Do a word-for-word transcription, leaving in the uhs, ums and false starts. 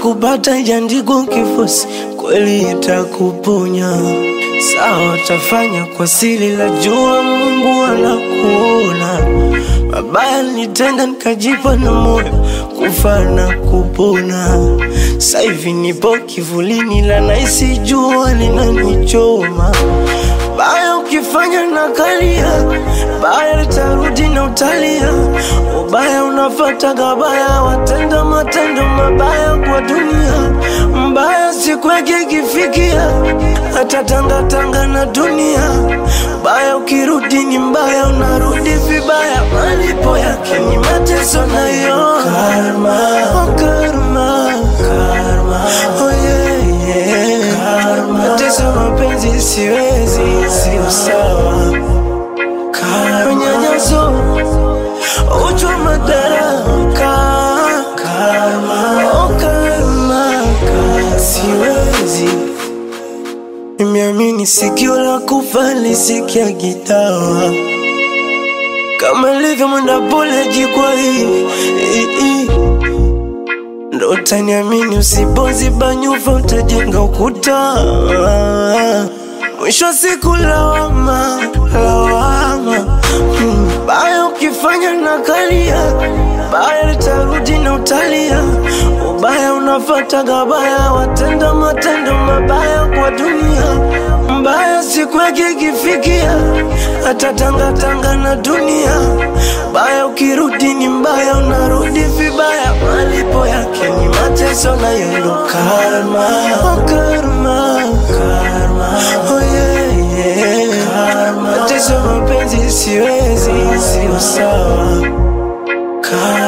kupata ijaandikwa kifosi, kweli itakuponya. Sawa tafanya kwa siri, la jua Mungu anakuona. Mabaya nitenga nikajipa na moyo, kufa na kupona. Sasa hivi nipo kivulini, la naisi jua linanichoma. Baya ukifanya na kalia, baya litarudi na utalia. Ubaya unafata gabaya, watenda matendo mabaya kwa dunia. Mbaya siku yake ikifikia, hata tanga tanga na dunia. Baya ukirudi ni mbaya, unarudi vibaya. Malipo yake ni mateso na yo karma, oh karma, karma, oh yeah, yeah. Karma. Mateso mapenzi siwezi, sio sawa. Karma. Unyanyaso, uchwa madaraka. Karma, oh karma, karma. Siwezi. Nimeamini sikio la kufa lisikia gitawa, kama livyo mwenda pole jikwa hii, hii, hii. Ndo utaniamini usipoziba nyufa utajenga ukuta. Mwisho siku lawama, lawama. hmm. Baya ukifanya na kalia, baya litarudi na utalia. Ubaya unafata gabaya, watenda matendo mabaya kwa dunia. Mbaya siku yake ikifikia, hata tanga tanga na dunia. Baya ukirudi ni mbaya, unarudi vibaya. Malipo yake ni mateso na yendo karma, oh karma, karma, oh yeah, yeah. Karma. Mateso mapenzi siwezi, sio sawa. Karma.